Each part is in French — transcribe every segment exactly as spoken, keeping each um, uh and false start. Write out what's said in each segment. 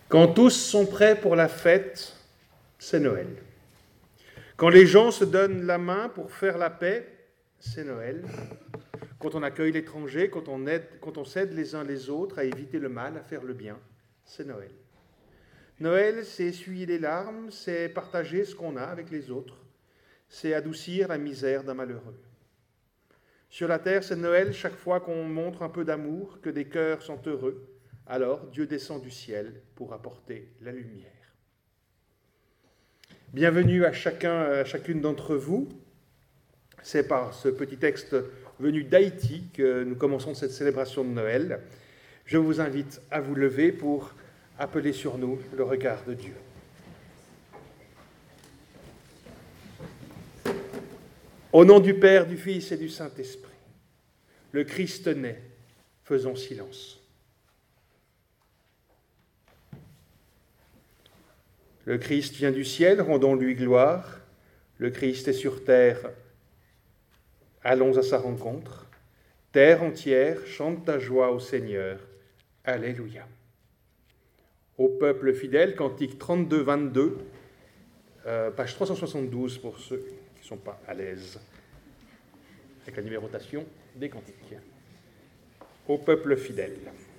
Quand tous sont prêts pour la fête, c'est Noël. Quand les gens se donnent la main pour faire la paix, c'est Noël. Quand on accueille l'étranger, quand on aide, quand on s'aide les uns les autres à éviter le mal, à faire le bien, c'est Noël. Noël, c'est essuyer les larmes, c'est partager ce qu'on a avec les autres, c'est adoucir la misère d'un malheureux. Sur la terre, c'est Noël chaque fois qu'on montre un peu d'amour, que des cœurs sont heureux. Alors Dieu descend du ciel pour apporter la lumière. Bienvenue à chacun, à chacune d'entre vous. C'est par ce petit texte venu d'Haïti que nous commençons cette célébration de Noël. Je vous invite à vous lever pour appeler sur nous le regard de Dieu. Au nom du Père, du Fils et du Saint-Esprit, le Christ naît, faisons silence. Le Christ vient du ciel, rendons-lui gloire. Le Christ est sur terre, allons à sa rencontre. Terre entière, chante ta joie au Seigneur. Alléluia. Au peuple fidèle, cantique trente-deux vingt-deux, euh, page trois cent soixante-douze pour ceux qui ne sont pas à l'aise avec la numérotation des cantiques. Au peuple fidèle.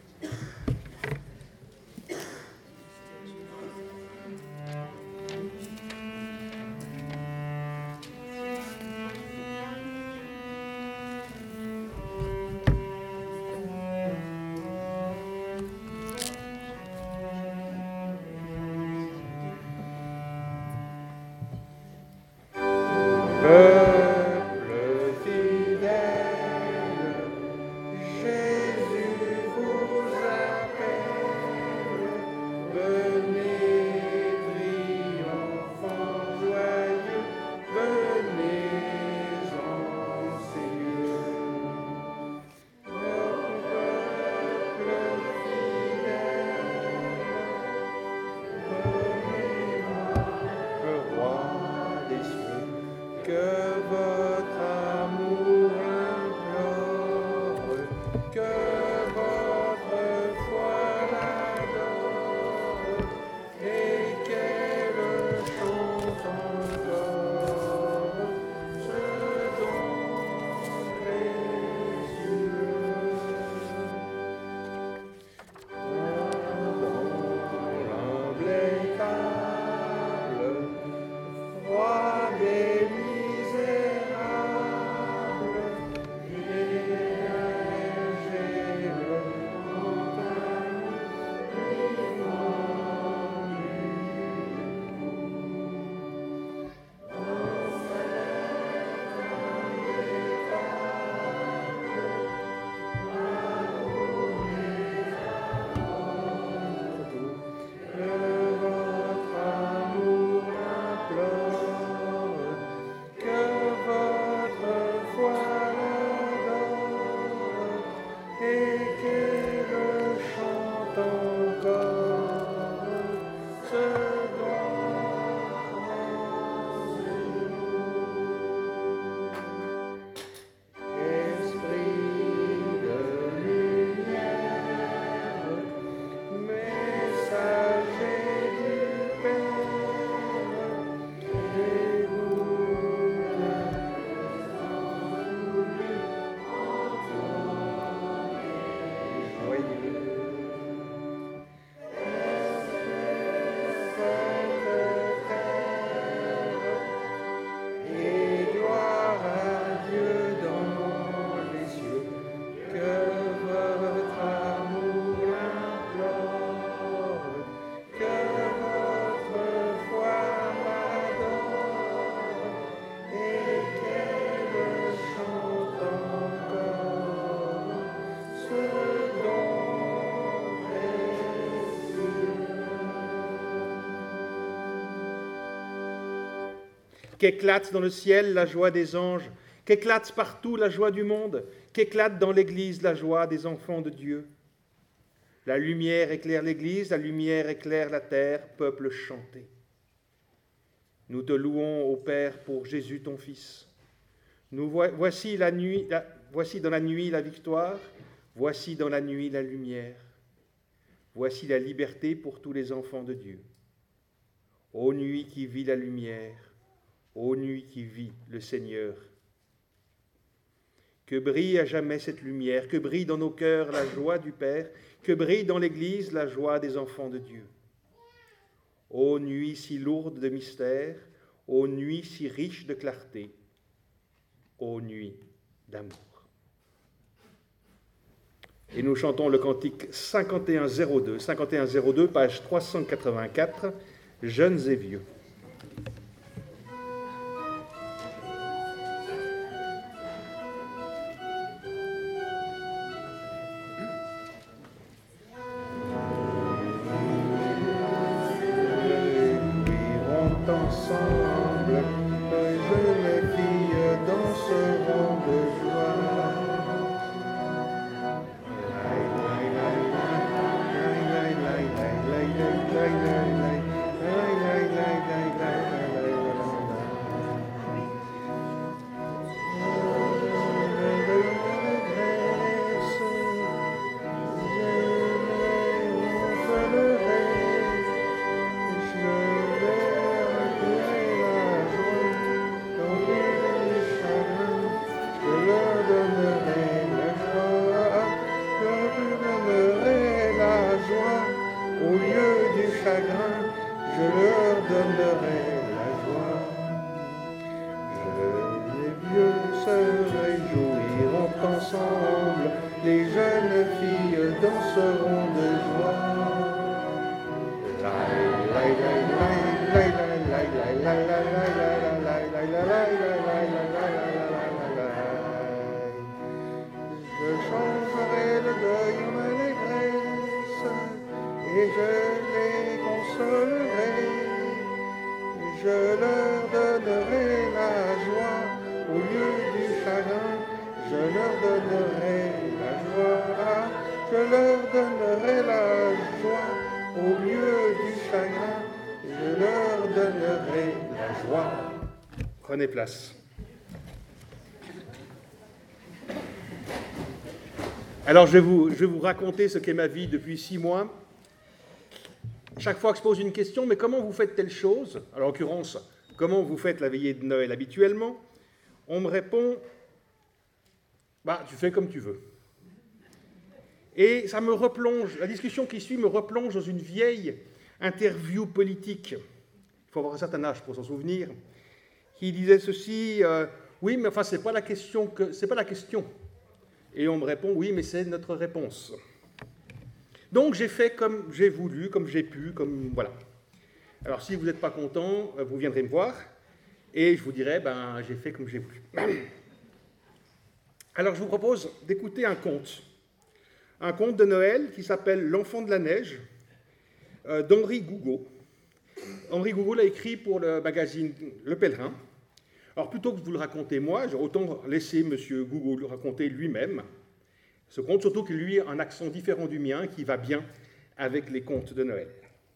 Qu'éclate dans le ciel la joie des anges, qu'éclate partout la joie du monde, qu'éclate dans l'Église la joie des enfants de Dieu. La lumière éclaire l'Église, la lumière éclaire la terre, peuple chanté. Nous te louons, ô Père, pour Jésus ton Fils. Nous voici, la nuit, la, voici dans la nuit la victoire, voici dans la nuit la lumière. voici la liberté pour tous les enfants de Dieu. Ô nuit qui vit la lumière, ô nuit qui vit le Seigneur. Que brille à jamais cette lumière, que brille dans nos cœurs la joie du Père, que brille dans l'Église la joie des enfants de Dieu. Ô nuit si lourde de mystère, ô nuit si riche de clarté, ô nuit d'amour. Et nous chantons le cantique cinquante et un zéro deux, cinquante et un zéro deux, page trois cent quatre-vingt-quatre, Jeunes et vieux. Prenez place. Alors, je vais, vous, je vais vous raconter ce qu'est ma vie depuis six mois. Chaque fois que je pose une question, mais comment vous faites telle chose? Alors, en l'occurrence, comment vous faites la veillée de Noël habituellement? On me répond, bah, tu fais comme tu veux. Et ça me replonge, la discussion qui suit me replonge dans une vieille interview politique. Il faut avoir un certain âge pour s'en souvenir. Qui disait ceci, euh, oui, mais enfin, c'est pas la question que, c'est pas la question. Et on me répond, oui, mais c'est notre réponse. Donc, j'ai fait comme j'ai voulu, comme j'ai pu, comme, voilà. Alors, si vous n'êtes pas content, vous viendrez me voir, et je vous dirai, ben, j'ai fait comme j'ai voulu. Alors, je vous propose d'écouter un conte. Un conte de Noël qui s'appelle « L'enfant de la neige » euh, d'Henri Gougaud. Henri Gougaud l'a écrit pour le magazine Le Pèlerin. Alors, plutôt que de vous le raconter moi, j'ai autant laisser M. Gougaud le raconter lui-même. Ce conte, surtout qu'il lui a un accent différent du mien qui va bien avec les contes de Noël.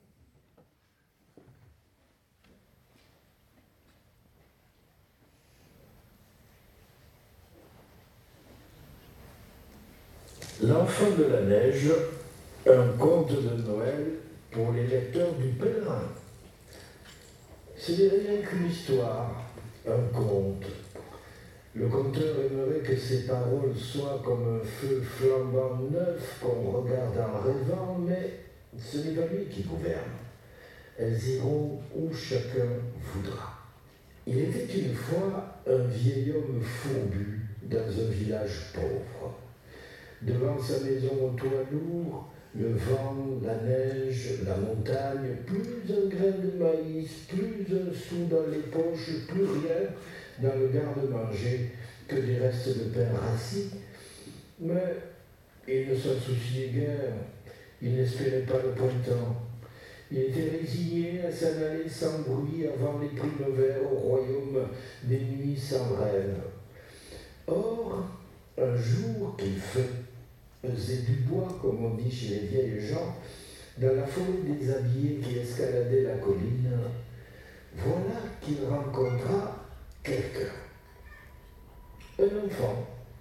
L'enfant de la neige, un conte de Noël pour les lecteurs du Pèlerin. Ce n'est rien qu'une histoire, un conte. Le conteur aimerait que ses paroles soient comme un feu flambant neuf qu'on regarde en rêvant, mais ce n'est pas lui qui gouverne. Elles iront où chacun voudra. Il était une fois un vieil homme fourbu dans un village pauvre. Devant sa maison au toit lourd, le vent, la neige, la montagne, plus un grain de maïs, plus un sou dans les poches, plus rien dans le garde-manger que des restes de pain rassis. Mais il ne s'en souciait guère, il n'espérait pas le printemps. Il était résigné à s'en aller sans bruit avant les primevères au royaume des nuits sans rêve. Or, un jour qu'il faisait du bois, comme on dit chez les vieilles gens, dans la forêt déshabillée qui escaladait la colline, voilà qu'il rencontra quelqu'un. Un enfant,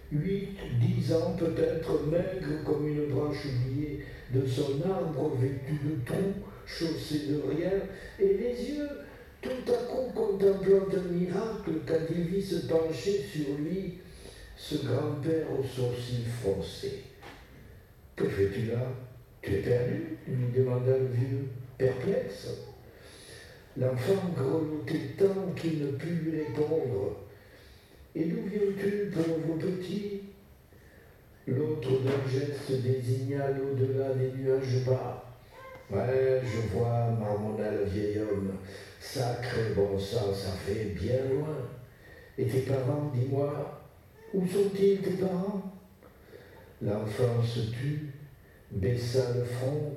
Huit, dix ans peut-être, maigre comme une branche oubliée de son arbre vêtu de trous, chaussé de rien, et les yeux tout à coup contemplant un miracle quand il vit se pencher sur lui ce grand-père aux sourcils froncés. « Que fais-tu là? Tu es perdu ?» lui demanda le vieux, perplexe. L'enfant grelottait tant qu'il ne put lui répondre. « Et d'où viens-tu, pauvre petit ?» L'autre d'un geste désigna l'au-delà des nuages bas. « Ouais, je vois, marmonna le vieil homme. Sacré bon sang, ça fait bien loin. Et tes parents, dis-moi, où sont-ils tes parents ?» L'enfant se tut, baissa le front.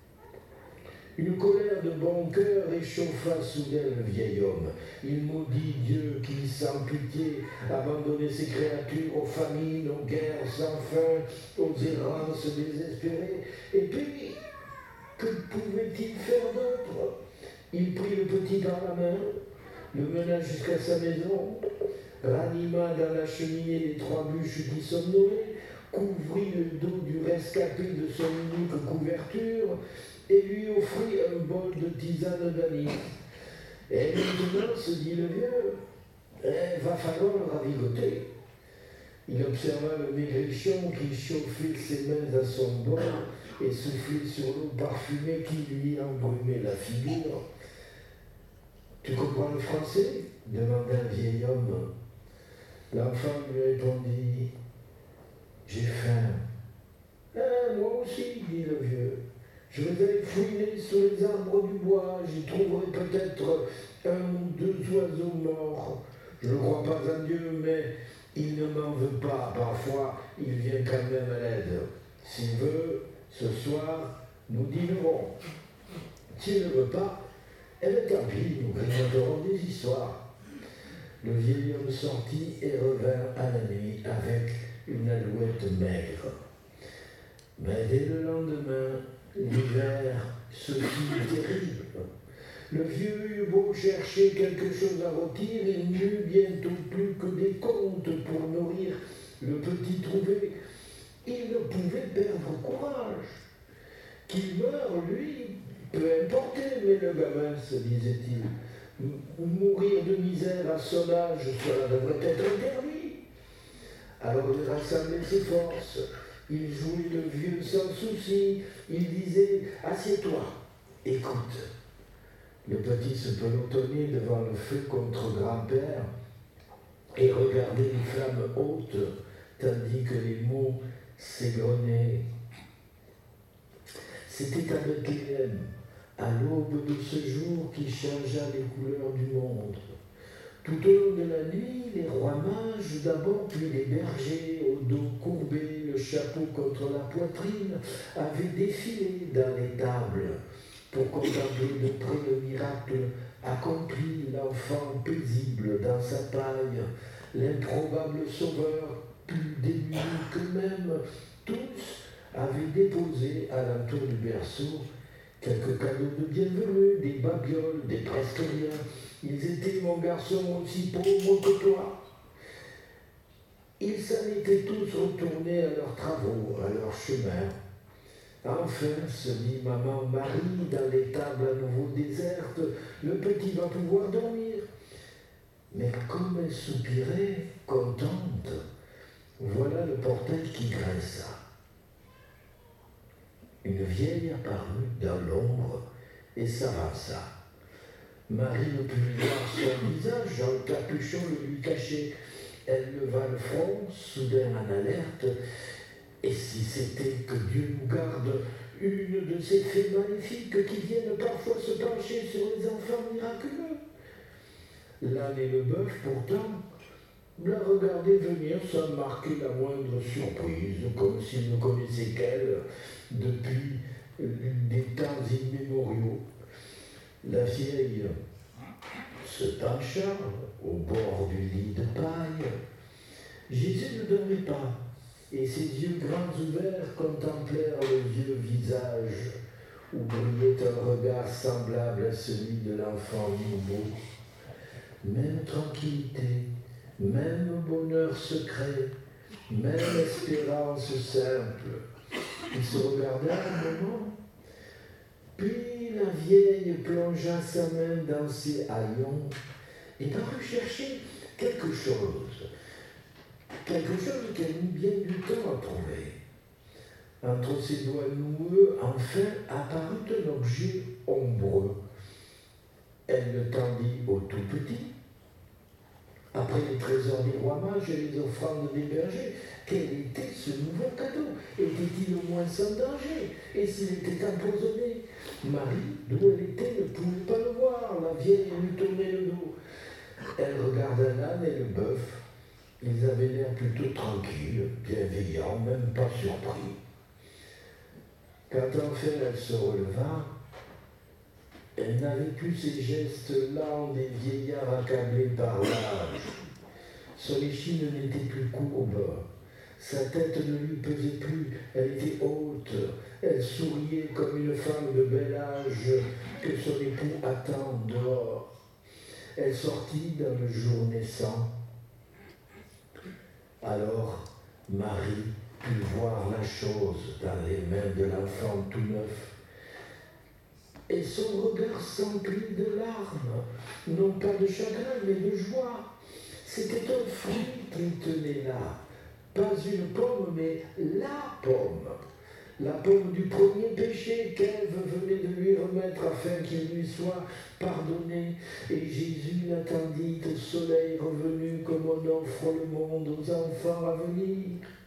Une colère de bon cœur réchauffa soudain le vieil homme. Il maudit Dieu qui, sans pitié, abandonnait ses créatures aux famines, aux guerres sans fin, aux errances désespérées. Et puis, que pouvait-il faire d'autre? Il prit le petit par la main, le mena jusqu'à sa maison, ranima dans la cheminée les trois bûches qui somnolaient, couvrit le dos du rescapé de son unique couverture et lui offrit un bol de tisane d'anis. Et maintenant, se dit le vieux, il va falloir le ravigoter. Il observa le maigrichon qui chauffait ses mains à son bord et soufflait sur l'eau parfumée qui lui embrumait la figure. « Tu comprends le français ?» demanda un vieil homme. L'enfant lui répondit « J'ai faim. »« Ah, moi aussi, dit le vieux. Je vais aller fouiner sous les arbres du bois, j'y trouverai peut-être un ou deux oiseaux morts. Je ne crois pas en Dieu, mais il ne m'en veut pas. Parfois, il vient quand même à l'aide. S'il veut, ce soir, nous dînerons. S'il ne veut pas, eh bien tant pis, nous grignoterons des histoires. » Le vieil homme sortit et revint à la nuit avec une alouette maigre. Mais dès le lendemain, l'hiver se fit terrible. Le vieux eut beau chercher quelque chose à rôtir, il n'eut bientôt plus que des contes pour nourrir le petit trouvé. Il ne pouvait perdre courage. Qu'il meure, lui, peu importe, mais le gamin, se disait-il, mourir de misère à son âge, cela devrait être interdit. Alors il rassemblait ses forces. Il jouait le vieux sans souci. Il disait « Assieds-toi, écoute ». Le petit se pelotonnait devant le feu contre grand-père et regardait les flammes hautes, tandis que les mots s'égrenaient. C'était à Bethléem, à l'aube de ce jour qui changea les couleurs du monde. Tout au long de la nuit, les rois mages d'abord, puis les bergers, au dos courbé, le chapeau contre la poitrine, avaient défilé dans les tables pour contempler de près le miracle accompli, l'enfant paisible dans sa paille, l'improbable sauveur plus démuni qu'eux-mêmes. Tous avaient déposé à l'entour du berceau quelques cadeaux de bienvenue, des babioles, des presque rien. Ils étaient, mon garçon, aussi pauvres que toi. Ils s'en étaient tous retournés à leurs travaux, à leur chemin. Enfin, se dit maman Marie, dans les tables à nouveau désertes, le petit va pouvoir dormir. Mais comme elle soupirait, contente, voilà le portail qui grinça. Une vieille apparut dans l'ombre et s'avança. Marie ne put voir son visage, un capuchon le lui cachait. Elle leva le front, soudain en alerte. Et si c'était que Dieu nous garde, une de ces fées maléfiques qui viennent parfois se pencher sur les enfants miraculeux. L'âne et le bœuf, pourtant, la regardaient venir sans marquer la moindre surprise, comme s'ils ne connaissaient qu'elle depuis des temps immémoriaux. La vieille se pencha au bord du lit de paille. Jésus ne dormait pas, et ses yeux grands ouverts contemplèrent le vieux visage où brillait un regard semblable à celui de l'enfant nouveau. Même tranquillité, même bonheur secret, même espérance simple. Ils se regardaient un moment, puis la vieille plongea sa main dans ses haillons et parut chercher quelque chose, quelque chose qu'elle mit bien du temps à trouver. Entre ses doigts noueux, enfin, apparut un objet ombreux. Elle le tendit au tout petit. Après les trésors des rois mages et les offrandes des bergers, quel était ce nouveau cadeau? Était-il au moins sans danger? Et s'il était empoisonné? Marie, d'où elle était, ne pouvait pas le voir. La vieille lui tournait le dos. Elle regarda l'âne et le bœuf. Ils avaient l'air plutôt tranquilles, bienveillants, même pas surpris. Quand enfin elle se releva, elle n'avait plus ces gestes lents des vieillards accablés par l'âge. Son échine n'était plus courbe, sa tête ne lui pesait plus, elle était haute, elle souriait comme une femme de bel âge que son époux attend dehors. Elle sortit dans le jour naissant. Alors Marie put voir la chose dans les mains de l'enfant tout neuf. Et son regard s'emplit de larmes, non pas de chagrin, mais de joie. C'était un fruit qu'il tenait là, pas une pomme, mais la pomme. La pomme du premier péché qu'Ève venait de lui remettre afin qu'il lui soit pardonné. Et Jésus l'attendit au soleil revenu comme on offre le monde aux enfants à venir.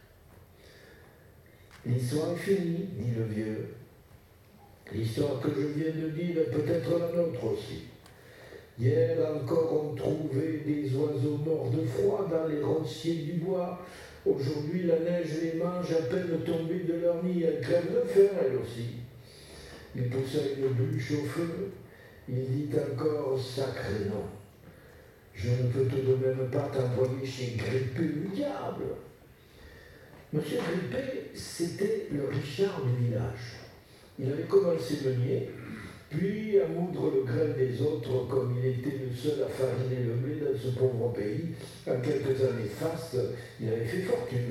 L'histoire est finie, dit le vieux. L'histoire que je viens de dire est peut-être la nôtre aussi. Hier encore on trouvait des oiseaux morts de froid dans les ronciers du bois. Aujourd'hui la neige les mange à peine tombées de leur nid. Elles crèvent de faim elles aussi. Il poussa une bûche au feu. Il dit encore sacré nom. Je ne peux tout de même pas t'envoyer chez Grippé le diable. Monsieur Grippé, c'était le Richard du village. Il avait commencé meunier, puis à moudre le grain des autres, comme il était le seul à fariner le blé dans ce pauvre pays. En quelques années fastes, il avait fait fortune.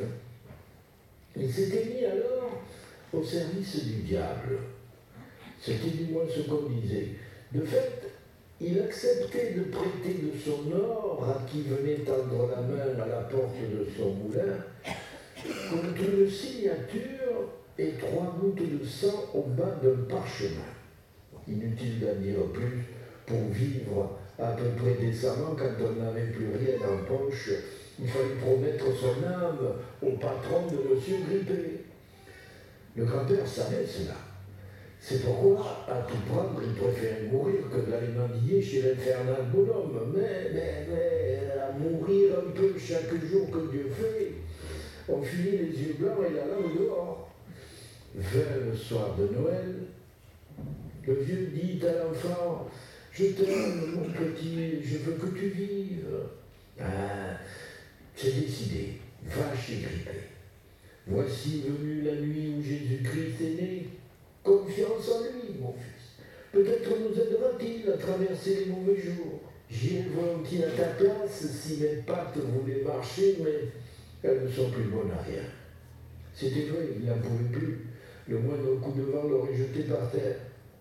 Il s'était mis alors au service du diable. C'était du moins ce qu'on disait. De fait, il acceptait de prêter de son or à qui venait tendre la main à la porte de son moulin, contre une signature et trois gouttes de sang au bas d'un parchemin. Inutile d'en dire plus, pour vivre à peu près décemment quand on n'avait plus rien en poche, il fallait promettre son âme au patron de M. Grippé. Le grand-père savait cela. C'est pourquoi, à tout prendre, il préférait mourir que d'aller mendier chez l'infernal bonhomme. Mais, mais, mais, à mourir un peu chaque jour que Dieu fait, on finit les yeux blancs et la langue dehors. Vint le soir de Noël, le vieux dit à l'enfant « Je t'aime, mon petit, je veux que tu vives. » Ah, c'est décidé, va chez Grippé. Voici venue la nuit où Jésus-Christ est né. Confiance en lui, mon fils. Peut-être nous aidera-t-il à traverser les mauvais jours. J'irai volontiers à ta place si mes pattes voulaient marcher, mais elles ne sont plus bonnes à rien. C'était vrai, il n'en pouvait plus. Le moindre coup de vent l'aurait jeté par terre.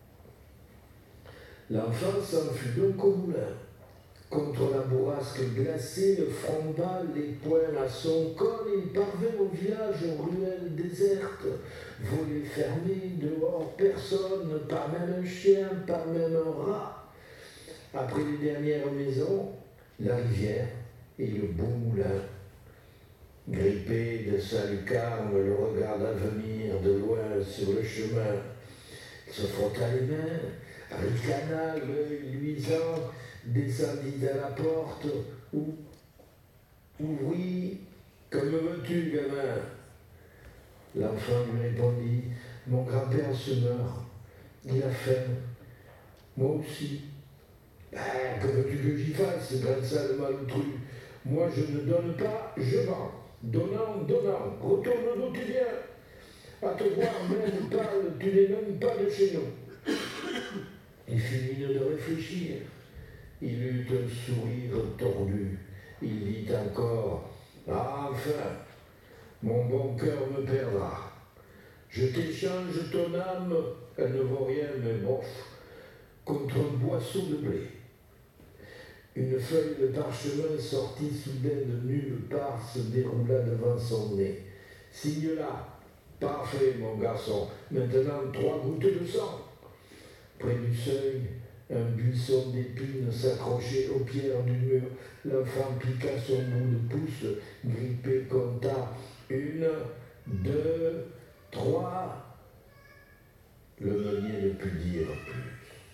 L'enfant s'enfuit donc au moulin. Contre la bourrasque glacée, le front bas, les poings à son col, il parvint au village aux ruelles désertes. Volets fermés, dehors personne, pas même un chien, pas même un rat. Après les dernières maisons, la rivière et le beau moulin. Grippé de sa lucarne, le regarda venir de loin sur le chemin. Il se frotta les mains, ricana, l'œil luisant, descendit à la porte, ou ouvrit. Comme veux-tu, gamin? L'enfant lui répondit, mon grand-père se meurt, il a faim, moi aussi. Ah, que veux-tu que j'y fasse, grinça le malotru? Moi je ne donne pas, je vends. Donnant, donnant, retourne d'où tu viens. À te voir même pâle, tu n'es même pas de chez nous. Il finit de réfléchir. Il eut un sourire tordu. Il dit encore, ah, enfin, mon bon cœur me perdra. Je t'échange ton âme, elle ne vaut rien, mais bof, contre un boisseau de blé. Une feuille de parchemin sortie soudain de nulle part se déroula devant son nez. Signe-là. Parfait, mon garçon. Maintenant, trois gouttes de sang. Près du seuil, un buisson d'épines s'accrochait aux pierres du mur. L'enfant piqua son bout de pouce, grippé, compta. Une, deux, trois. Le meunier ne put dire plus.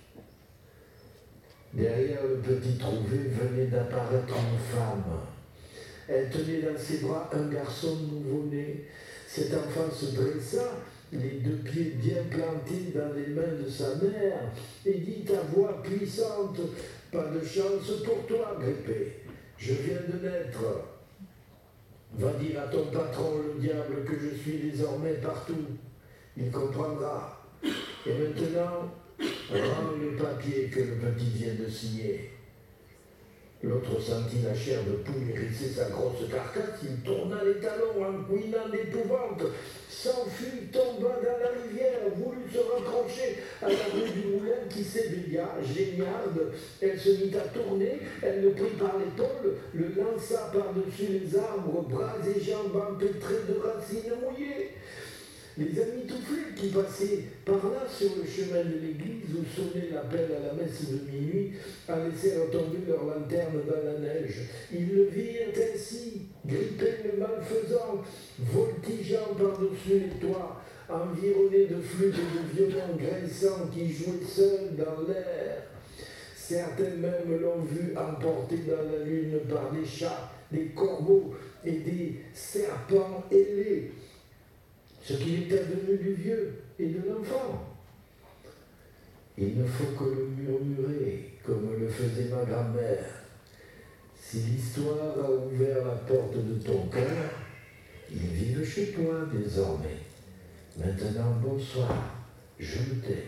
Derrière le petit trouvé venait d'apparaître une femme. Elle tenait dans ses bras un garçon nouveau-né. Cet enfant se dressa, les deux pieds bien plantés dans les mains de sa mère, et dit à voix puissante, « Pas de chance pour toi, Grippé, je viens de naître. Va dire à ton patron, le diable, que je suis désormais partout. Il comprendra. Et maintenant, rends le papier que le petit vient de signer. » L'autre sentit la chair de poule hérisser sa grosse carcasse, il tourna les talons en couinant d'épouvante, s'enfuit, tomba dans la rivière, voulut se raccrocher à la rue du moulin qui s'éveilla, géniarde. Elle se mit à tourner, elle le prit par l'épaule, le lança par-dessus les arbres, bras et jambes empêtrés de racines mouillées. Les amis toufflés qui passaient par là sur le chemin de l'église où sonnait l'appel à la messe de minuit en laissèrent tomber leur lanterne dans la neige. Ils le virent ainsi, Grippé le malfaisant, voltigeant par-dessus les toits, environné de flûtes et de violons grinçants qui jouaient seuls dans l'air. Certains même l'ont vu emporté dans la lune par des chats, des corbeaux et des serpents ailés. Ce qui est advenu du vieux et de l'enfant. Il ne faut que le murmurer, comme le faisait ma grand-mère. Si l'histoire a ouvert la porte de ton cœur, ils vivent chez toi désormais. Maintenant, bonsoir, je me tais.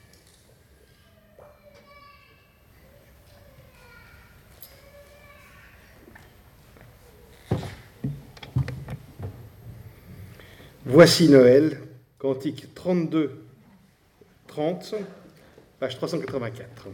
Voici Noël, cantique trente-deux trente, page trois cent quatre-vingt-quatre.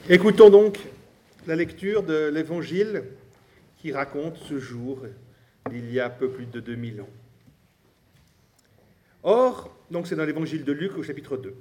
Écoutons donc la lecture de l'Évangile qui raconte ce jour d'il y a un peu plus de deux mille ans. Or, donc c'est dans l'Évangile de Luc au chapitre deux.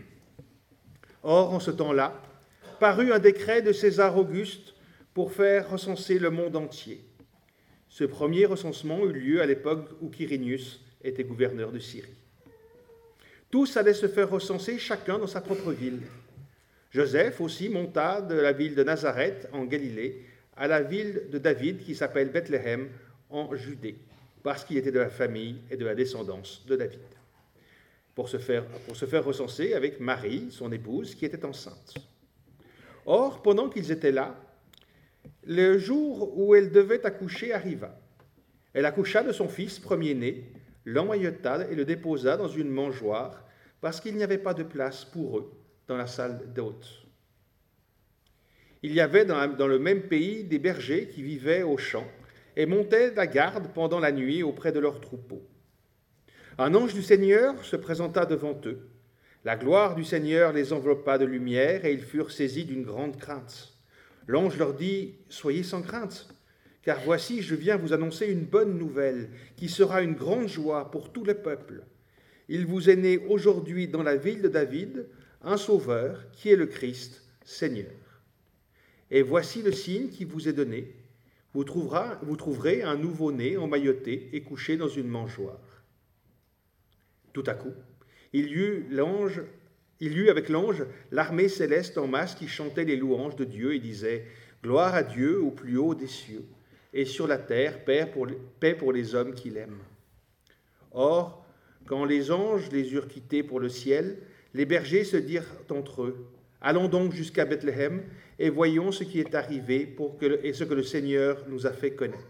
Or, en ce temps-là, parut un décret de César Auguste pour faire recenser le monde entier. Ce premier recensement eut lieu à l'époque où Quirinius était gouverneur de Syrie. Tous allaient se faire recenser, chacun dans sa propre ville. Joseph aussi monta de la ville de Nazareth en Galilée à la ville de David qui s'appelle Bethléem en Judée, parce qu'il était de la famille et de la descendance de David, pour se faire, pour se faire recenser avec Marie, son épouse, qui était enceinte. Or, pendant qu'ils étaient là, le jour où elle devait accoucher arriva. Elle accoucha de son fils premier-né, l'emmaillota et le déposa dans une mangeoire, parce qu'il n'y avait pas de place pour eux dans la salle d'hôtes. Il y avait dans, la, dans le même pays des bergers qui vivaient aux champs et montaient la garde pendant la nuit auprès de leurs troupeaux. Un ange du Seigneur se présenta devant eux. La gloire du Seigneur les enveloppa de lumière et ils furent saisis d'une grande crainte. L'ange leur dit « Soyez sans crainte, car voici, je viens vous annoncer une bonne nouvelle qui sera une grande joie pour tout le peuple. Il vous est né aujourd'hui dans la ville de David un sauveur qui est le Christ, Seigneur. Et voici le signe qui vous est donné. Vous, trouvera, vous trouverez un nouveau-né emmailloté et couché dans une mangeoire. » Tout à coup, il y eut, l'ange, il y eut avec l'ange l'armée céleste en masse qui chantait les louanges de Dieu et disait « Gloire à Dieu au plus haut des cieux, et sur la terre, paix pour les, paix pour les hommes qu'il aime. » Or, quand les anges les eurent quittés pour le ciel, les bergers se dirent entre eux « Allons donc jusqu'à Bethléem et voyons ce qui est arrivé pour que, et ce que le Seigneur nous a fait connaître. »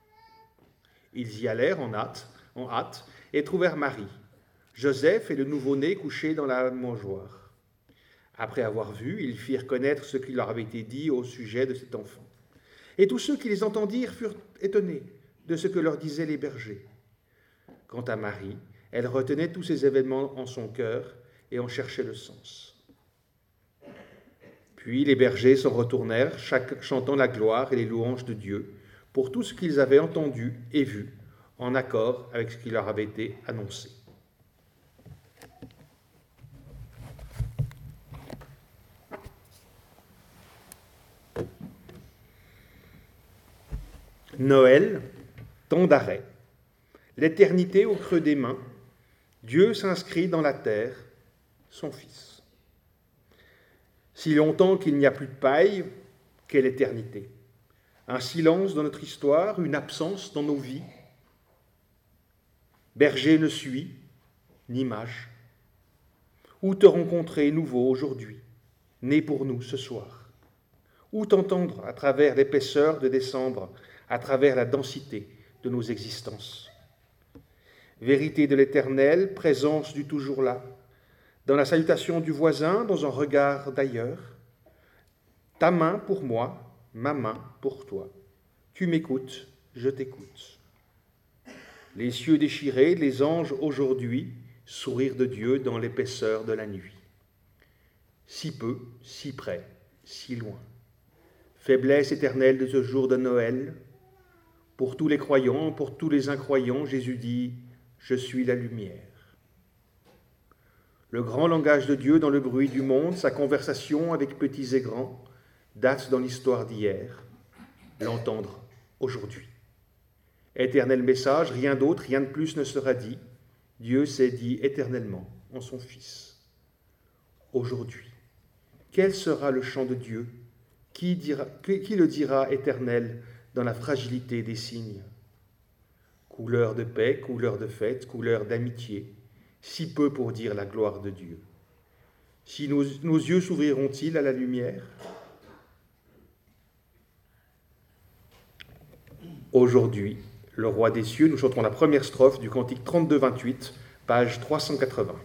Ils y allèrent en hâte, en hâte et trouvèrent Marie, Joseph et le nouveau-né couchés dans la mangeoire. Après avoir vu, ils firent connaître ce qui leur avait été dit au sujet de cet enfant. Et tous ceux qui les entendirent furent étonnés de ce que leur disaient les bergers. Quant à Marie, elle retenait tous ces événements en son cœur et en cherchait le sens. Puis les bergers s'en retournèrent, chaque chantant la gloire et les louanges de Dieu pour tout ce qu'ils avaient entendu et vu, en accord avec ce qui leur avait été annoncé. Noël, temps d'arrêt, l'éternité au creux des mains, Dieu s'inscrit dans la terre, son Fils. Si longtemps qu'il n'y a plus de paille, quelle éternité! Un silence dans notre histoire, une absence dans nos vies. Berger ne suit, ni mage. Où te rencontrer nouveau aujourd'hui, né pour nous ce soir? Où t'entendre à travers l'épaisseur de décembre, à travers la densité de nos existences? Vérité de l'Éternel, présence du toujours là, dans la salutation du voisin, dans un regard d'ailleurs. Ta main pour moi, ma main pour toi. Tu m'écoutes, je t'écoute. Les cieux déchirés, les anges aujourd'hui, sourire de Dieu dans l'épaisseur de la nuit. Si peu, si près, si loin. Faiblesse éternelle de ce jour de Noël. Pour tous les croyants, pour tous les incroyants, Jésus dit « Je suis la lumière ». Le grand langage de Dieu dans le bruit du monde, sa conversation avec petits et grands, date dans l'histoire d'hier, l'entendre aujourd'hui. Éternel message, rien d'autre, rien de plus ne sera dit. Dieu s'est dit éternellement en son Fils. Aujourd'hui, quel sera le chant de Dieu? Qui, dira, qui le dira éternel dans la fragilité des signes? Couleur de paix, couleur de fête, couleur d'amitié, si peu pour dire la gloire de Dieu. Si nos, nos yeux s'ouvriront-ils à la lumière? Aujourd'hui, le roi des cieux, nous chantons la première strophe du cantique trente-deux vingt-huit, page trois cent quatre-vingts.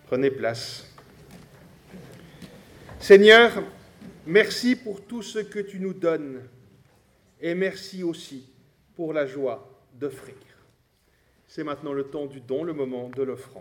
Prenez place. Seigneur, merci pour tout ce que tu nous donnes et merci aussi pour la joie d'offrir. C'est maintenant le temps du don, le moment de l'offrande.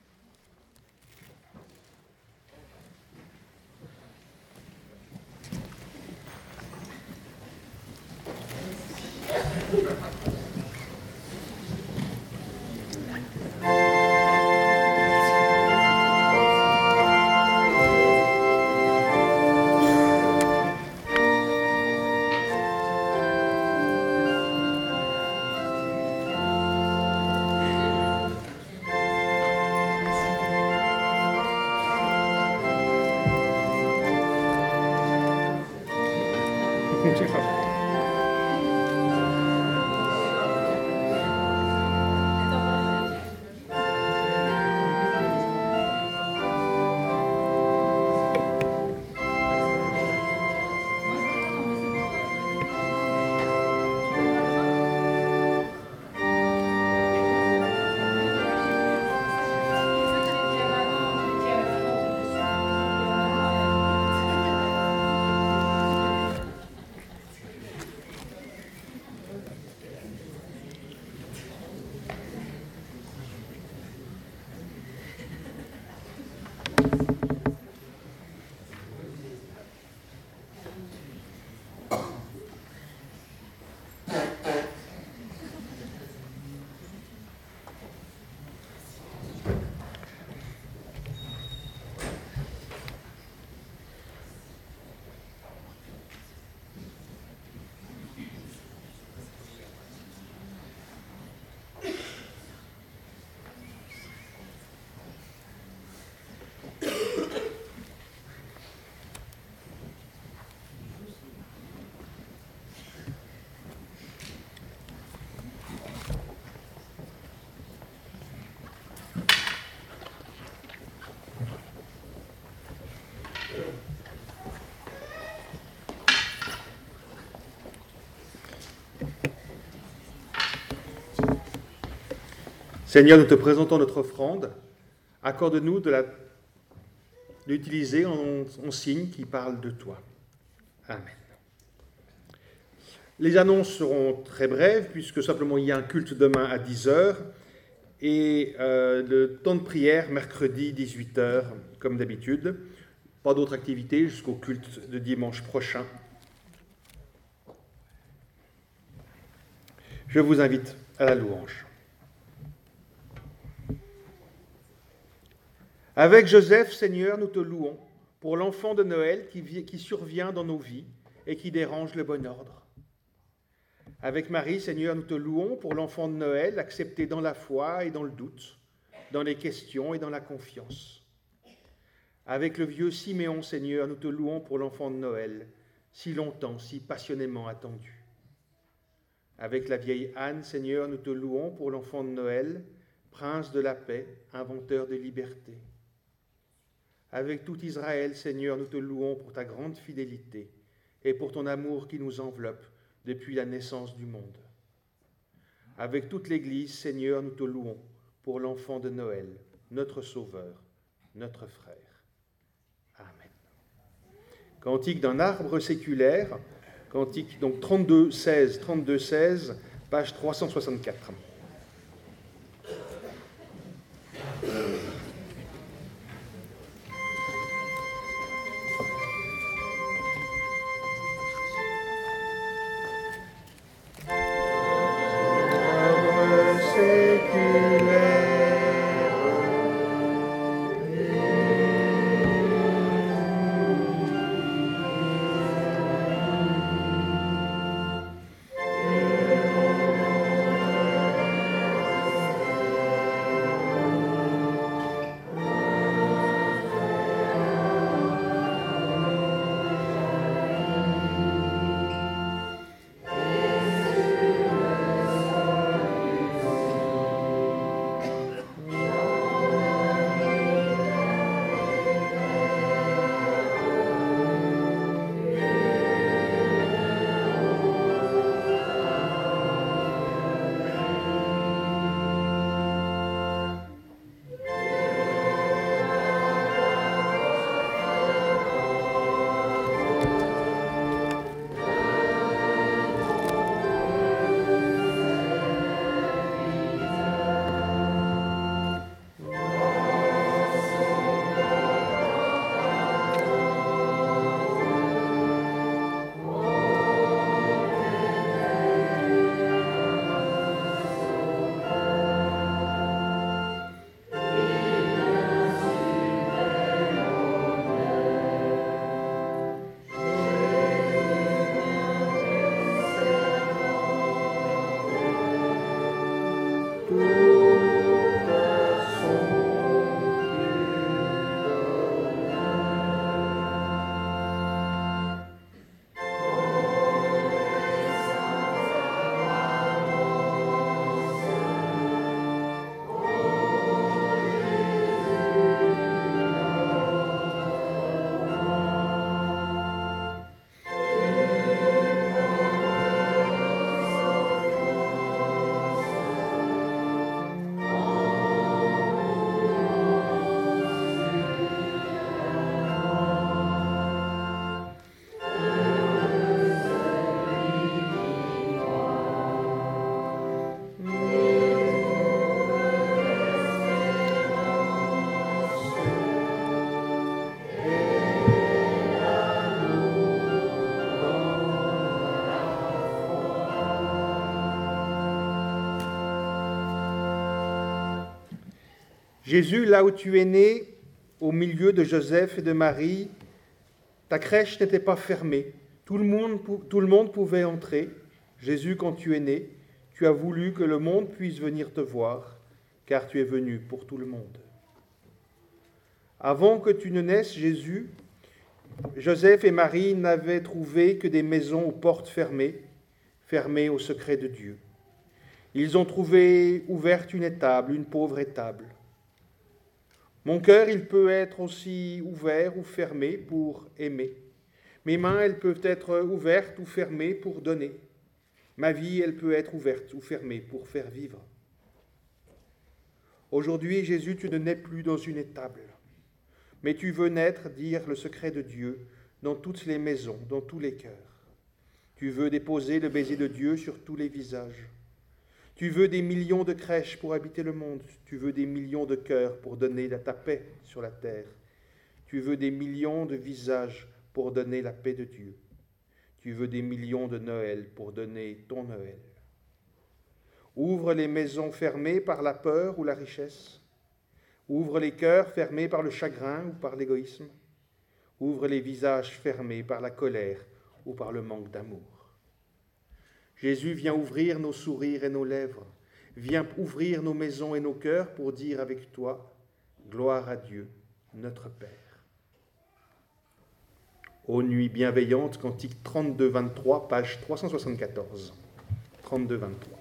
Seigneur, nous te présentons notre offrande. Accorde-nous de la, l'utiliser en, en signe qui parle de toi. Amen. Les annonces seront très brèves, puisque simplement il y a un culte demain à dix heures et euh, le temps de prière mercredi dix-huit heures, comme d'habitude. Pas d'autres activités jusqu'au culte de dimanche prochain. Je vous invite à la louange. Avec Joseph, Seigneur, nous te louons pour l'enfant de Noël qui, vit, qui survient dans nos vies et qui dérange le bon ordre. Avec Marie, Seigneur, nous te louons pour l'enfant de Noël accepté dans la foi et dans le doute, dans les questions et dans la confiance. Avec le vieux Siméon, Seigneur, nous te louons pour l'enfant de Noël, si longtemps, si passionnément attendu. Avec la vieille Anne, Seigneur, nous te louons pour l'enfant de Noël, prince de la paix, inventeur de liberté. Avec tout Israël, Seigneur, nous te louons pour ta grande fidélité et pour ton amour qui nous enveloppe depuis la naissance du monde. Avec toute l'Église, Seigneur, nous te louons pour l'enfant de Noël, notre Sauveur, notre frère. Amen. Cantique d'un arbre séculaire, cantique donc trente-deux seize, trente-deux seize, page trois cent soixante-quatre. Jésus, là où tu es né, au milieu de Joseph et de Marie, ta crèche n'était pas fermée. Tout le monde, tout le monde pouvait entrer. Jésus, quand tu es né, tu as voulu que le monde puisse venir te voir, car tu es venu pour tout le monde. Avant que tu ne naisses, Jésus, Joseph et Marie n'avaient trouvé que des maisons aux portes fermées, fermées au secret de Dieu. Ils ont trouvé ouverte une étable, une pauvre étable. Mon cœur, il peut être aussi ouvert ou fermé pour aimer. Mes mains, elles peuvent être ouvertes ou fermées pour donner. Ma vie, elle peut être ouverte ou fermée pour faire vivre. Aujourd'hui, Jésus, tu ne nais plus dans une étable, mais tu veux naître, dire le secret de Dieu, dans toutes les maisons, dans tous les cœurs. Tu veux déposer le baiser de Dieu sur tous les visages. Tu veux des millions de crèches pour habiter le monde. Tu veux des millions de cœurs pour donner ta paix sur la terre. Tu veux des millions de visages pour donner la paix de Dieu. Tu veux des millions de Noël pour donner ton Noël. Ouvre les maisons fermées par la peur ou la richesse. Ouvre les cœurs fermés par le chagrin ou par l'égoïsme. Ouvre les visages fermés par la colère ou par le manque d'amour. Jésus vient ouvrir nos sourires et nos lèvres, vient ouvrir nos maisons et nos cœurs pour dire avec toi, gloire à Dieu, notre Père. Ô nuit bienveillante, cantique trente-deux vingt-trois, page trois cent soixante-quatorze. trente-deux vingt-trois.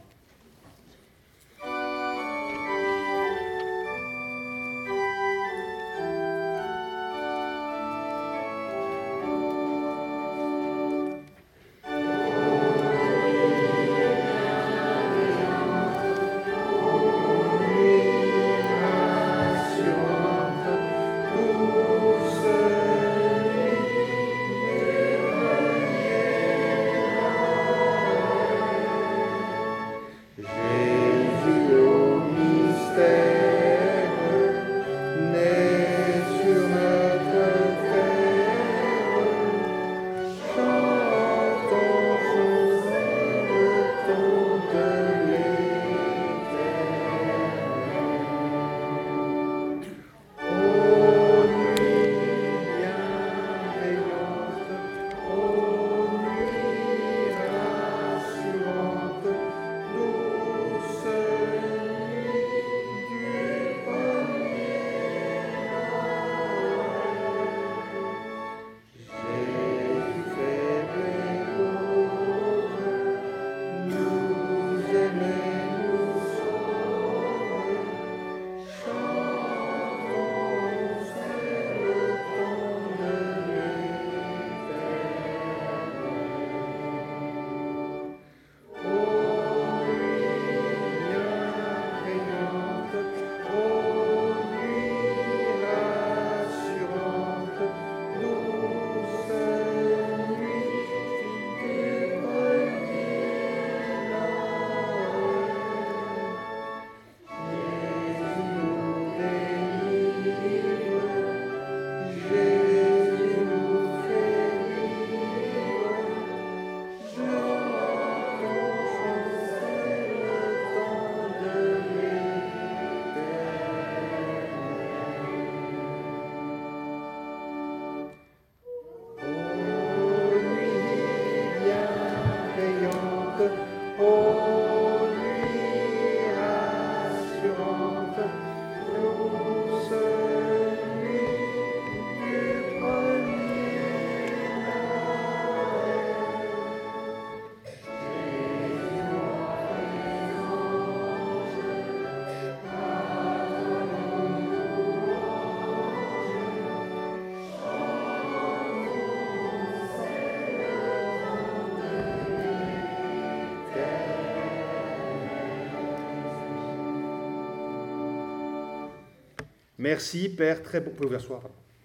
Merci, Père, très bon. Vous pouvez vous asseoir.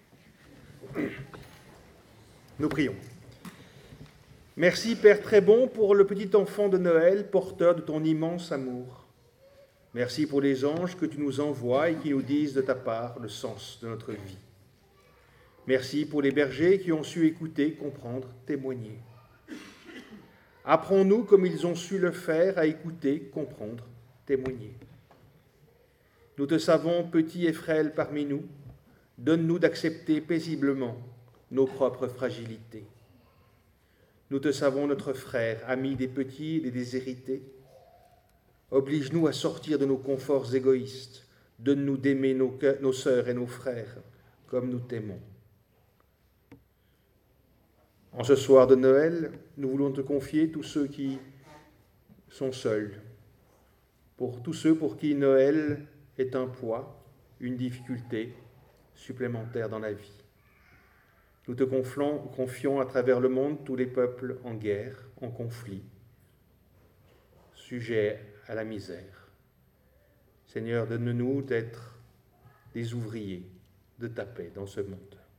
Nous prions. Merci, Père très bon, pour le petit enfant de Noël, porteur de ton immense amour. Merci pour les anges que tu nous envoies et qui nous disent de ta part le sens de notre vie. Merci pour les bergers qui ont su écouter, comprendre, témoigner. Apprends-nous, comme ils ont su le faire, à écouter, comprendre, témoigner. Nous te savons petit et frêle parmi nous. Donne-nous d'accepter paisiblement nos propres fragilités. Nous te savons notre frère, ami des petits et des déshérités. Oblige-nous à sortir de nos conforts égoïstes. Donne-nous d'aimer nos, nos sœurs et nos frères comme nous t'aimons. En ce soir de Noël, nous voulons te confier tous ceux qui sont seuls, pour tous ceux pour qui Noël est un poids, une difficulté supplémentaire dans la vie. Nous te confions, confions à travers le monde tous les peuples en guerre, en conflit, sujets à la misère. Seigneur, donne-nous d'être des ouvriers de ta paix dans ce monde.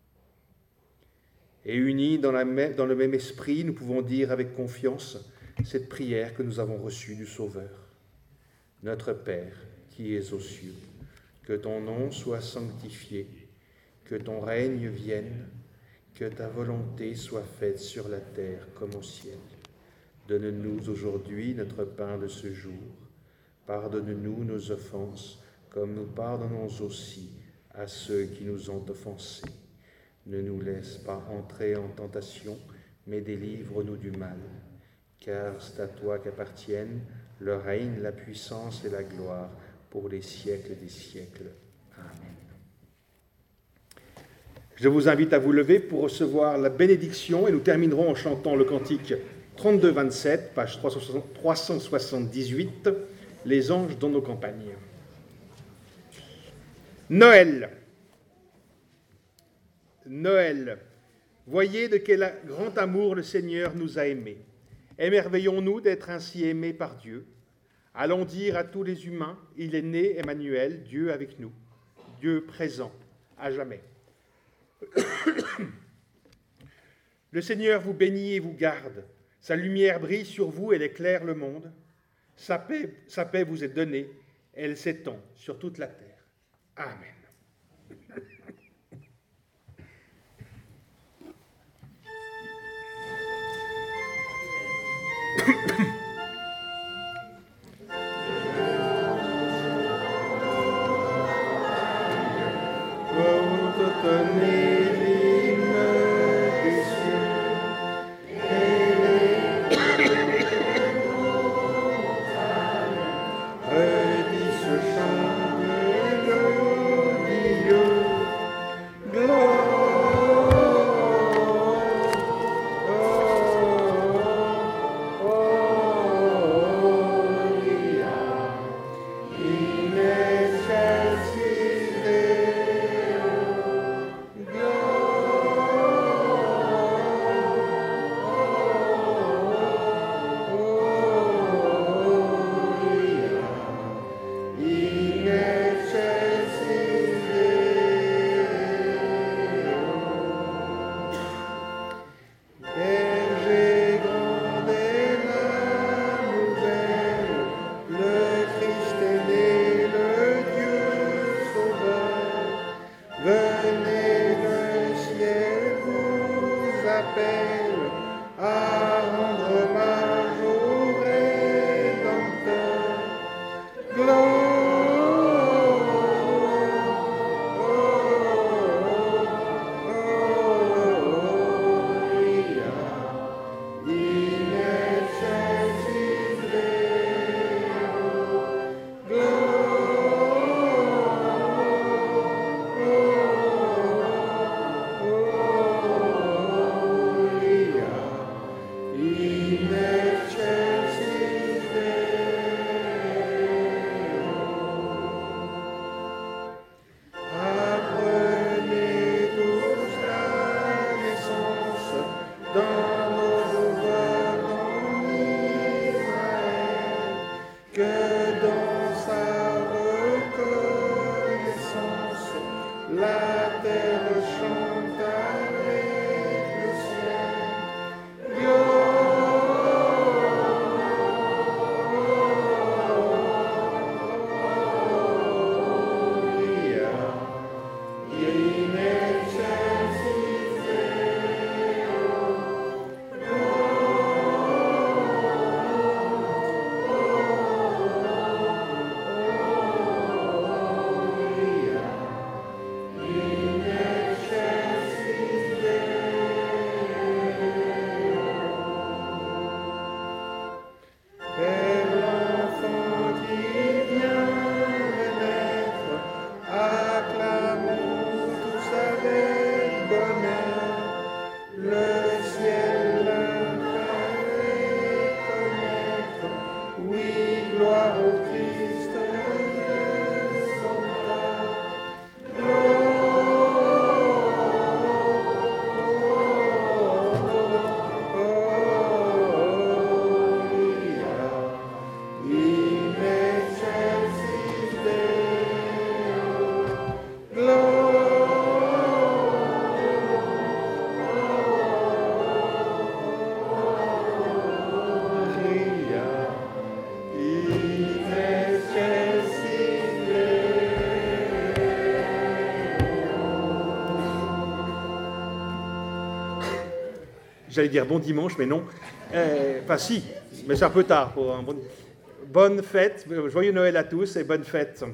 Et unis dans, la même, dans le même esprit, nous pouvons dire avec confiance cette prière que nous avons reçue du Sauveur. Notre Père, qui es aux cieux, que ton nom soit sanctifié, que ton règne vienne, que ta volonté soit faite sur la terre comme au ciel. Donne-nous aujourd'hui notre pain de ce jour. Pardonne-nous nos offenses, comme nous pardonnons aussi à ceux qui nous ont offensés. Ne nous laisse pas entrer en tentation, mais délivre-nous du mal. Car c'est à toi qu'appartiennent le règne, la puissance et la gloire pour les siècles des siècles. Amen. Je vous invite à vous lever pour recevoir la bénédiction et nous terminerons en chantant le cantique trente-deux vingt-sept, page trois cent soixante-dix-huit, Les anges dans nos campagnes. Noël. Noël. Voyez de quel grand amour le Seigneur nous a aimés. Émerveillons-nous d'être ainsi aimés par Dieu. Allons dire à tous les humains, il est né Emmanuel, Dieu avec nous, Dieu présent à jamais. Le Seigneur vous bénit et vous garde. Sa lumière brille sur vous, elle éclaire le monde. Sa paix, sa paix vous est donnée, elle s'étend sur toute la terre. Amen. J'allais dire bon dimanche, mais non. Euh, Enfin si, mais c'est un peu tard pour un bon... Bonne fête, joyeux Noël à tous et bonne fête.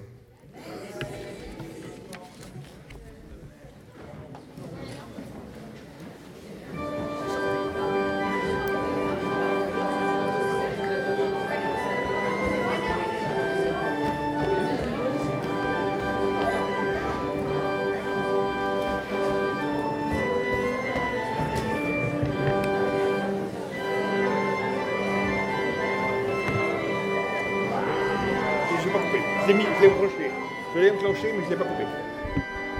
Je l'ai pas coupé. Je l'ai mis, je l'ai enclenché. Je l'ai enclenché, mais je ne l'ai pas coupé.